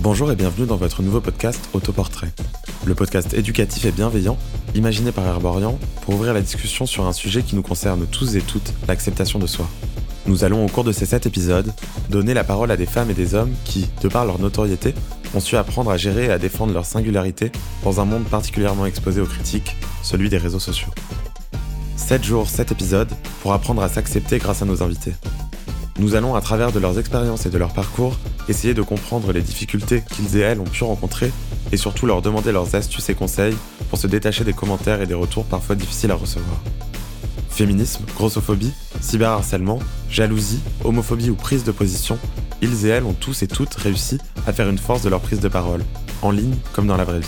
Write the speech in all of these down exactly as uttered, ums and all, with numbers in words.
Bonjour et bienvenue dans votre nouveau podcast Autoportrait. Le podcast éducatif et bienveillant, imaginé par Herborian pour ouvrir la discussion sur un sujet qui nous concerne tous et toutes, l'acceptation de soi. Nous allons au cours de ces sept épisodes donner la parole à des femmes et des hommes qui, de par leur notoriété, ont su apprendre à gérer et à défendre leur singularité dans un monde particulièrement exposé aux critiques, celui des réseaux sociaux. sept jours, sept épisodes pour apprendre à s'accepter grâce à nos invités. Nous allons, à travers de leurs expériences et de leur parcours, essayer de comprendre les difficultés qu'ils et elles ont pu rencontrer et surtout leur demander leurs astuces et conseils pour se détacher des commentaires et des retours parfois difficiles à recevoir. Féminisme, grossophobie, cyberharcèlement, jalousie, homophobie ou prise de position, ils et elles ont tous et toutes réussi à faire une force de leur prise de parole, en ligne comme dans la vraie vie.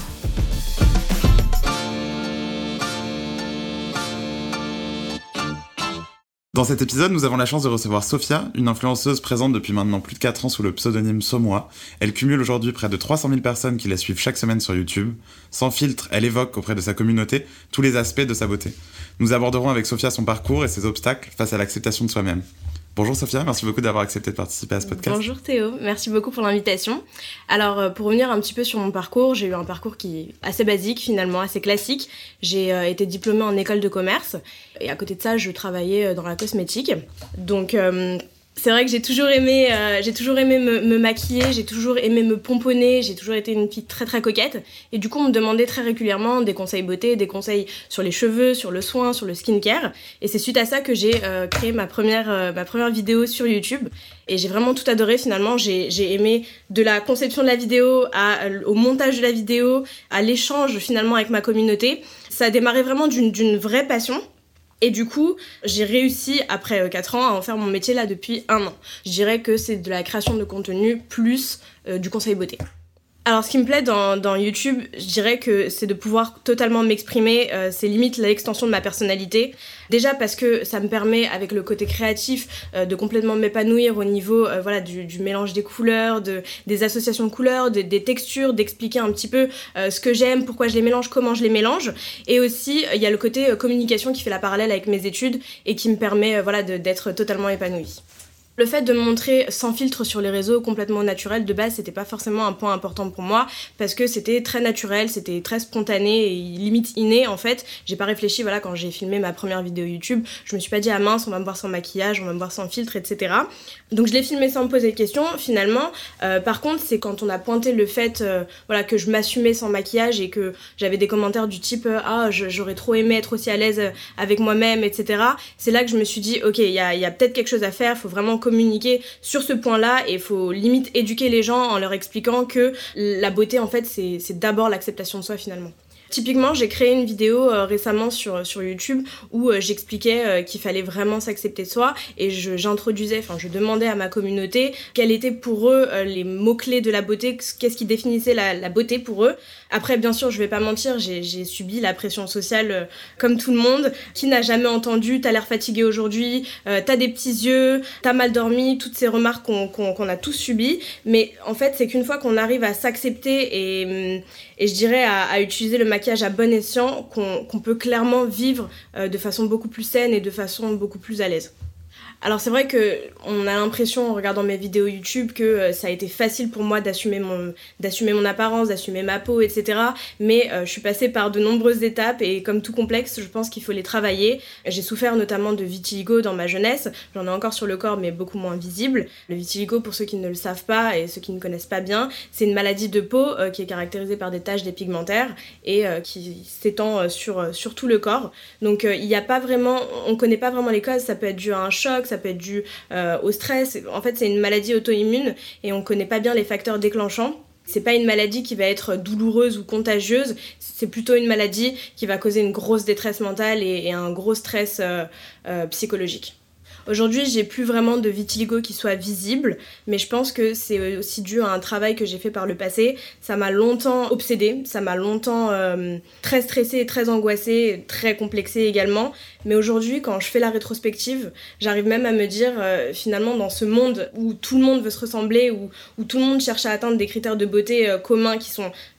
Dans cet épisode, nous avons la chance de recevoir Sophia, une influenceuse présente depuis maintenant plus de quatre ans sous le pseudonyme Somois. Elle cumule aujourd'hui près de trois cent mille personnes qui la suivent chaque semaine sur YouTube. Sans filtre, elle évoque auprès de sa communauté tous les aspects de sa beauté. Nous aborderons avec Sophia son parcours et ses obstacles face à l'acceptation de soi-même. Bonjour Sophia, merci beaucoup d'avoir accepté de participer à ce podcast. Bonjour Théo, merci beaucoup pour l'invitation. Alors pour revenir un petit peu sur mon parcours, j'ai eu un parcours qui est assez basique finalement, assez classique. J'ai euh, été diplômée en école de commerce et à côté de ça je travaillais dans la cosmétique. Donc euh, c'est vrai que j'ai toujours aimé, euh, j'ai toujours aimé me, me maquiller, j'ai toujours aimé me pomponner, j'ai toujours été une fille très très coquette. Et du coup, on me demandait très régulièrement des conseils beauté, des conseils sur les cheveux, sur le soin, sur le skincare. Et c'est suite à ça que j'ai euh, créé ma première, euh, ma première vidéo sur YouTube. Et j'ai vraiment tout adoré finalement. J'ai, j'ai aimé de la conception de la vidéo à, au montage de la vidéo, à l'échange finalement avec ma communauté. Ça a démarré vraiment d'une, d'une vraie passion. Et du coup, j'ai réussi, après quatre ans, à en faire mon métier là depuis un an. Je dirais que c'est de la création de contenu plus euh, du conseil beauté. Alors, ce qui me plaît dans, dans YouTube, je dirais que c'est de pouvoir totalement m'exprimer. Euh, c'est limite l'extension de ma personnalité. Déjà parce que ça me permet, avec le côté créatif, euh, de complètement m'épanouir au niveau euh, voilà, du, du mélange des couleurs, de, des associations de couleurs, de, des textures, d'expliquer un petit peu euh, ce que j'aime, pourquoi je les mélange, comment je les mélange. Et aussi, il euh, y a le côté euh, communication qui fait la parallèle avec mes études et qui me permet euh, voilà, de, d'être totalement épanouie. Le fait de me montrer sans filtre sur les réseaux, complètement naturel, de base, c'était pas forcément un point important pour moi, parce que c'était très naturel, c'était très spontané et limite inné, en fait. J'ai pas réfléchi, voilà, quand j'ai filmé ma première vidéo YouTube, je me suis pas dit, ah mince, on va me voir sans maquillage, on va me voir sans filtre, et cetera. Donc je l'ai filmé sans me poser de questions, finalement. Euh, par contre, c'est quand on a pointé le fait, euh, voilà, que je m'assumais sans maquillage et que j'avais des commentaires du type, euh, ah, j'aurais trop aimé être aussi à l'aise avec moi-même, et cetera. C'est là que je me suis dit, ok, il y a, y a peut-être quelque chose à faire, faut vraiment communiquer sur ce point-là et il faut limite éduquer les gens en leur expliquant que la beauté en fait c'est, c'est d'abord l'acceptation de soi finalement. Typiquement, j'ai créé une vidéo euh, récemment sur, sur YouTube où euh, j'expliquais euh, qu'il fallait vraiment s'accepter de soi et je, j'introduisais, enfin je demandais à ma communauté quels étaient pour eux euh, les mots-clés de la beauté, qu'est-ce qui définissait la, la beauté pour eux. Après, bien sûr, je vais pas mentir, j'ai, j'ai subi la pression sociale euh, comme tout le monde. Qui n'a jamais entendu « t'as l'air fatigué aujourd'hui euh, »,« t'as des petits yeux »,« t'as mal dormi », toutes ces remarques qu'on, qu'on, qu'on a tous subies. Mais en fait, c'est qu'une fois qu'on arrive à s'accepter et, et je dirais à, à utiliser le maquillage à bon escient, qu'on, qu'on peut clairement vivre euh, de façon beaucoup plus saine et de façon beaucoup plus à l'aise. Alors c'est vrai qu'on a l'impression en regardant mes vidéos YouTube que euh, ça a été facile pour moi d'assumer mon, d'assumer mon apparence, d'assumer ma peau, et cetera. Mais euh, je suis passée par de nombreuses étapes et comme tout complexe, je pense qu'il faut les travailler. J'ai souffert notamment de vitiligo dans ma jeunesse, j'en ai encore sur le corps mais beaucoup moins visible. Le vitiligo, pour ceux qui ne le savent pas et ceux qui ne connaissent pas bien, c'est une maladie de peau euh, qui est caractérisée par des taches dépigmentaires et euh, qui s'étend euh, sur, euh, sur tout le corps. Donc il euh, y a pas vraiment, on connaît pas vraiment les causes, ça peut être dû à un choc, ça peut être dû euh, au stress. En fait, c'est une maladie auto-immune et on connaît pas bien les facteurs déclenchants. C'est pas une maladie qui va être douloureuse ou contagieuse, c'est plutôt une maladie qui va causer une grosse détresse mentale et, et un gros stress euh, euh, psychologique. Aujourd'hui, j'ai plus vraiment de vitiligo qui soit visible, mais je pense que c'est aussi dû à un travail que j'ai fait par le passé. Ça m'a longtemps obsédée, ça m'a longtemps euh, très stressée, très angoissée, très complexée également. Mais aujourd'hui, quand je fais la rétrospective, j'arrive même à me dire, euh, finalement, dans ce monde où tout le monde veut se ressembler, où, où tout le monde cherche à atteindre des critères de beauté euh, communs qui sont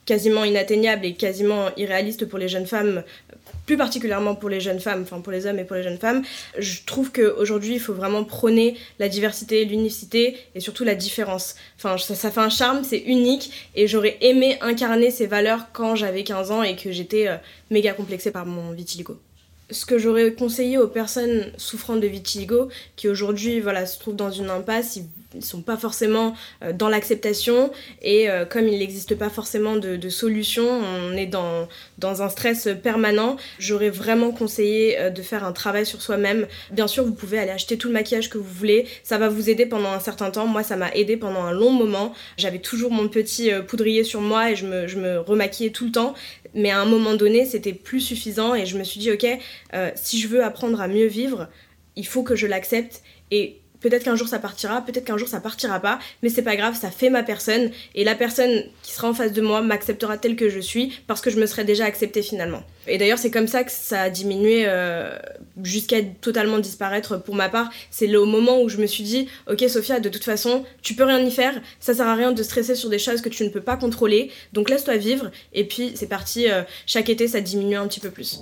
quasiment inatteignable et quasiment irréaliste pour les jeunes femmes, plus particulièrement pour les jeunes femmes, enfin pour les hommes et pour les jeunes femmes. Je trouve qu'aujourd'hui, il faut vraiment prôner la diversité, l'unicité et surtout la différence. Enfin, ça, ça fait un charme, c'est unique et j'aurais aimé incarner ces valeurs quand j'avais quinze ans et que j'étais euh, méga complexée par mon vitiligo. Ce que j'aurais conseillé aux personnes souffrant de vitiligo, qui aujourd'hui voilà, se trouvent dans une impasse, ils ne sont pas forcément euh, dans l'acceptation et euh, comme il n'existe pas forcément de, de solution, on est dans, dans un stress permanent, j'aurais vraiment conseillé euh, de faire un travail sur soi-même. Bien sûr, vous pouvez aller acheter tout le maquillage que vous voulez, ça va vous aider pendant un certain temps. Moi, ça m'a aidé pendant un long moment. J'avais toujours mon petit euh, poudrier sur moi et je me, je me remaquillais tout le temps. Mais à un moment donné, c'était plus suffisant et je me suis dit, ok, euh, si je veux apprendre à mieux vivre, il faut que je l'accepte et peut-être qu'un jour ça partira, peut-être qu'un jour ça partira pas, mais c'est pas grave, ça fait ma personne et la personne qui sera en face de moi m'acceptera telle que je suis parce que je me serais déjà acceptée finalement. Et d'ailleurs, c'est comme ça que ça a diminué euh, jusqu'à totalement disparaître pour ma part. C'est le moment où je me suis dit, ok Sophia, de toute façon, tu peux rien y faire, ça sert à rien de stresser sur des choses que tu ne peux pas contrôler, donc laisse-toi vivre et puis c'est parti, euh, chaque été ça diminue un petit peu plus.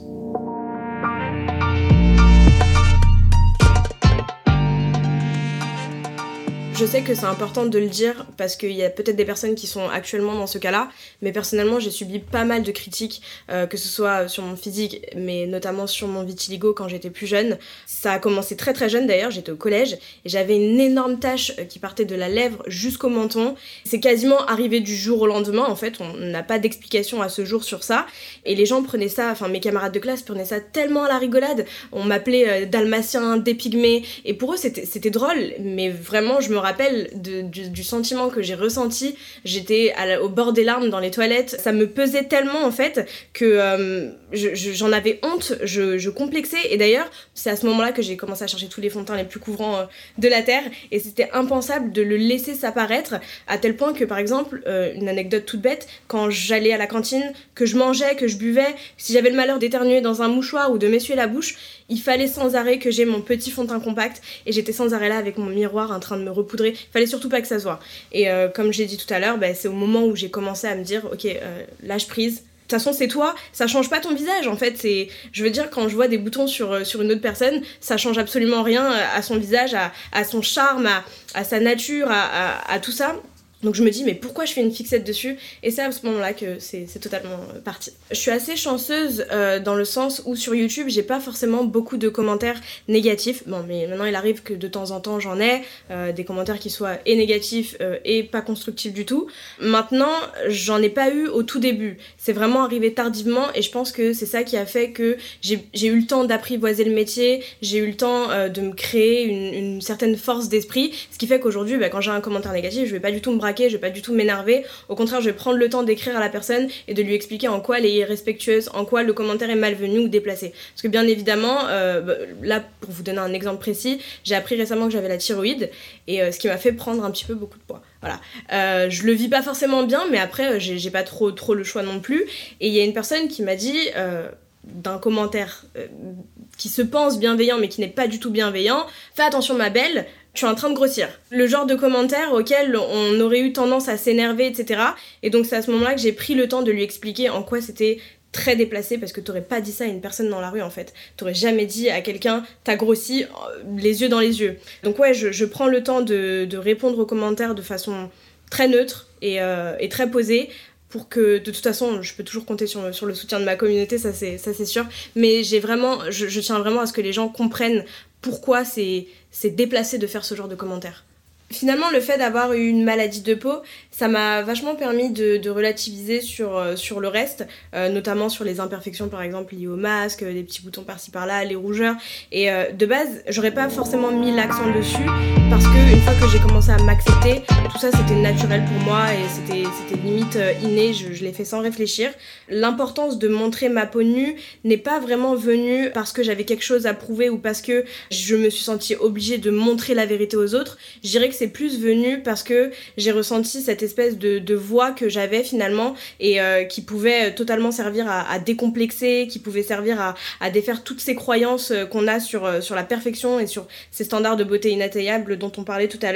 Je sais que c'est important de le dire parce qu'il y a peut-être des personnes qui sont actuellement dans ce cas-là, mais personnellement j'ai subi pas mal de critiques, euh, que ce soit sur mon physique, mais notamment sur mon vitiligo quand j'étais plus jeune. Ça a commencé très très jeune d'ailleurs, j'étais au collège et j'avais une énorme tache qui partait de la lèvre jusqu'au menton. C'est quasiment arrivé du jour au lendemain, en fait, on n'a pas d'explication à ce jour sur ça. Et les gens prenaient ça, enfin mes camarades de classe prenaient ça tellement à la rigolade, on m'appelait euh, dalmatien, dépygmé, et pour eux c'était, c'était drôle, mais vraiment je me rappelle de, du, du sentiment que j'ai ressenti. J'étais à la, au bord des larmes dans les toilettes, ça me pesait tellement en fait que euh, je, je, j'en avais honte, je, je complexais et d'ailleurs c'est à ce moment-là que j'ai commencé à chercher tous les fonds de teint les plus couvrants euh, de la terre et c'était impensable de le laisser s'apparaître à tel point que par exemple, euh, une anecdote toute bête, quand j'allais à la cantine, que je mangeais, que je buvais, si j'avais le malheur d'éternuer dans un mouchoir ou de m'essuyer la bouche, il fallait sans arrêt que j'ai mon petit fond de teint compact et j'étais sans arrêt là avec mon miroir en train de me repoudrer. Il fallait surtout pas que ça se voit. Et euh, comme j'ai dit tout à l'heure, bah, c'est au moment où j'ai commencé à me dire ok, euh, lâche prise. De toute façon, c'est toi, ça change pas ton visage en fait. C'est, je veux dire, quand je vois des boutons sur, sur une autre personne, ça change absolument rien à son visage, à, à son charme, à, à sa nature, à, à, à tout ça. Donc je me dis mais pourquoi je fais une fixette dessus, et c'est à ce moment là que c'est, c'est totalement parti. Je suis assez chanceuse euh, dans le sens où sur YouTube j'ai pas forcément beaucoup de commentaires négatifs. Bon mais maintenant il arrive que de temps en temps j'en ai euh, des commentaires qui soient et négatifs euh, et pas constructifs du tout. Maintenant j'en ai pas eu au tout début, c'est vraiment arrivé tardivement et je pense que c'est ça qui a fait que j'ai, j'ai eu le temps d'apprivoiser le métier, j'ai eu le temps euh, de me créer une, une certaine force d'esprit, ce qui fait qu'aujourd'hui bah, quand j'ai un commentaire négatif je vais pas du tout me braquer, je vais pas du tout m'énerver, au contraire je vais prendre le temps d'écrire à la personne et de lui expliquer en quoi elle est irrespectueuse, en quoi le commentaire est malvenu ou déplacé. Parce que bien évidemment, euh, là pour vous donner un exemple précis, j'ai appris récemment que j'avais la thyroïde et euh, ce qui m'a fait prendre un petit peu beaucoup de poids. Voilà. Euh, je le vis pas forcément bien, mais après j'ai, j'ai pas trop, trop le choix non plus. Et il y a une personne qui m'a dit euh, d'un commentaire euh, qui se pense bienveillant mais qui n'est pas du tout bienveillant, fais attention ma belle, tu es en train de grossir. Le genre de commentaire auquel on aurait eu tendance à s'énerver, et cetera. Et donc c'est à ce moment-là que j'ai pris le temps de lui expliquer en quoi c'était très déplacé, parce que t'aurais pas dit ça à une personne dans la rue en fait. T'aurais jamais dit à quelqu'un t'as grossi, les yeux dans les yeux. Donc ouais, je, je prends le temps de, de répondre aux commentaires de façon très neutre et, euh, et très posée, pour que, de toute façon, je peux toujours compter sur, sur le soutien de ma communauté, ça c'est, ça c'est sûr, mais j'ai vraiment, je, je tiens vraiment à ce que les gens comprennent pourquoi c'est, c'est déplacé de faire ce genre de commentaires. Finalement, le fait d'avoir eu une maladie de peau, ça m'a vachement permis de, de relativiser sur, euh, sur le reste, euh, notamment sur les imperfections par exemple liées au masque, des petits boutons par-ci par-là, les rougeurs. Et euh, de base, j'aurais pas forcément mis l'accent dessus, parce que une fois que j'ai commencé à m'accepter, tout ça c'était naturel pour moi et c'était, c'était limite euh, inné, je, je l'ai fait sans réfléchir. L'importance de montrer ma peau nue n'est pas vraiment venue parce que j'avais quelque chose à prouver ou parce que je me suis sentie obligée de montrer la vérité aux autres. Je dirais que c'est plus venu parce que j'ai ressenti cette espèce de, de voix que j'avais finalement et euh, qui pouvait totalement servir à, à décomplexer, qui pouvait servir à, à défaire toutes ces croyances qu'on a sur, sur la perfection et sur ces standards de beauté inatteignables dont on parlait tout à l'heure.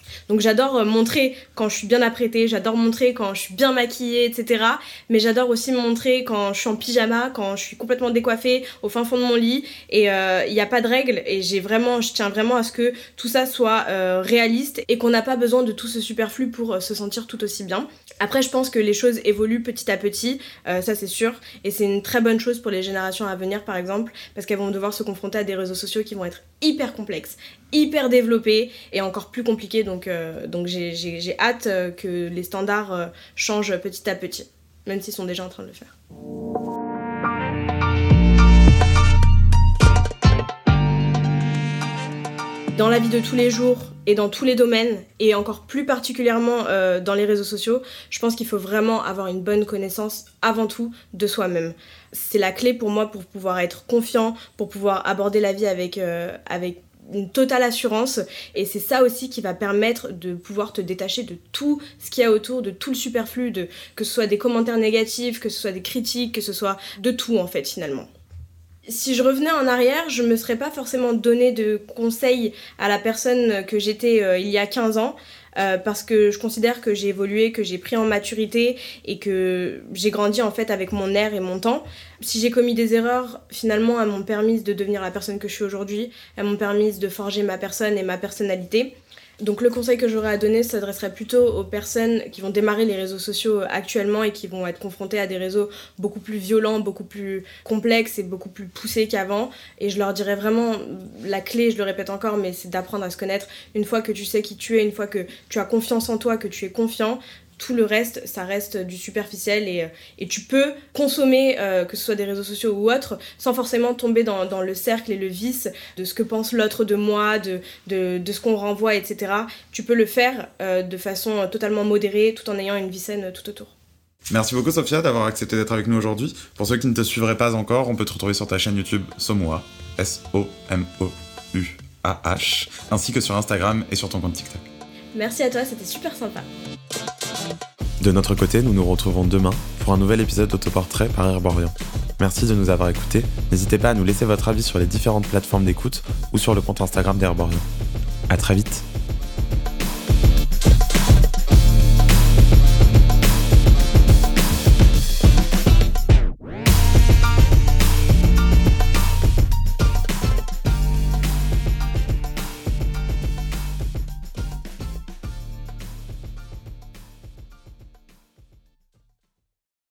Donc j'adore montrer quand je suis bien apprêtée, j'adore montrer quand je suis bien maquillée, et cetera. Mais j'adore aussi montrer quand je suis en pyjama, quand je suis complètement décoiffée au fin fond de mon lit. Et il euh, n'y a pas de règles. Et j'ai vraiment, je tiens vraiment à ce que tout ça soit euh, réaliste et qu'on n'a pas besoin de tout ce superflu pour euh, se sentir tout aussi bien. Après, je pense que les choses évoluent petit à petit, euh, ça c'est sûr. Et c'est une très bonne chose pour les générations à venir, par exemple, parce qu'elles vont devoir se confronter à des réseaux sociaux qui vont être hyper complexes, hyper développés et encore plus compliqués. Donc, euh, donc j'ai, j'ai, j'ai hâte euh, que les standards euh, changent petit à petit, même s'ils sont déjà en train de le faire. Dans la vie de tous les jours et dans tous les domaines, et encore plus particulièrement euh, dans les réseaux sociaux, je pense qu'il faut vraiment avoir une bonne connaissance avant tout de soi-même. C'est la clé pour moi pour pouvoir être confiant, pour pouvoir aborder la vie avec, euh, avec une totale assurance, et c'est ça aussi qui va permettre de pouvoir te détacher de tout ce qu'il y a autour, de tout le superflu, de, que ce soit des commentaires négatifs, que ce soit des critiques, que ce soit de tout en fait finalement. Si je revenais en arrière, je me serais pas forcément donné de conseils à la personne que j'étais euh, il y a quinze ans, euh, parce que je considère que j'ai évolué, que j'ai pris en maturité et que j'ai grandi en fait avec mon air et mon temps. Si j'ai commis des erreurs, finalement, elles m'ont permis de devenir la personne que je suis aujourd'hui, elles m'ont permis de forger ma personne et ma personnalité. Donc le conseil que j'aurais à donner s'adresserait plutôt aux personnes qui vont démarrer les réseaux sociaux actuellement et qui vont être confrontées à des réseaux beaucoup plus violents, beaucoup plus complexes et beaucoup plus poussés qu'avant. Et je leur dirais vraiment, la clé, je le répète encore, mais c'est d'apprendre à se connaître. Une fois que tu sais qui tu es, une fois que tu as confiance en toi, que tu es confiant, tout le reste, ça reste du superficiel et, et tu peux consommer, euh, que ce soit des réseaux sociaux ou autres, sans forcément tomber dans, dans le cercle et le vice de ce que pense l'autre de moi, de, de, de ce qu'on renvoie, et cetera. Tu peux le faire euh, de façon totalement modérée, tout en ayant une vie saine tout autour. Merci beaucoup Sophia d'avoir accepté d'être avec nous aujourd'hui. Pour ceux qui ne te suivraient pas encore, on peut te retrouver sur ta chaîne YouTube Somoua, S O M O U A H, ainsi que sur Instagram et sur ton compte TikTok. Merci à toi, c'était super sympa. De notre côté, nous nous retrouvons demain pour un nouvel épisode d'Autoportrait par Herborian. Merci de nous avoir écoutés. N'hésitez pas à nous laisser votre avis sur les différentes plateformes d'écoute ou sur le compte Instagram d'Herborian. À très vite.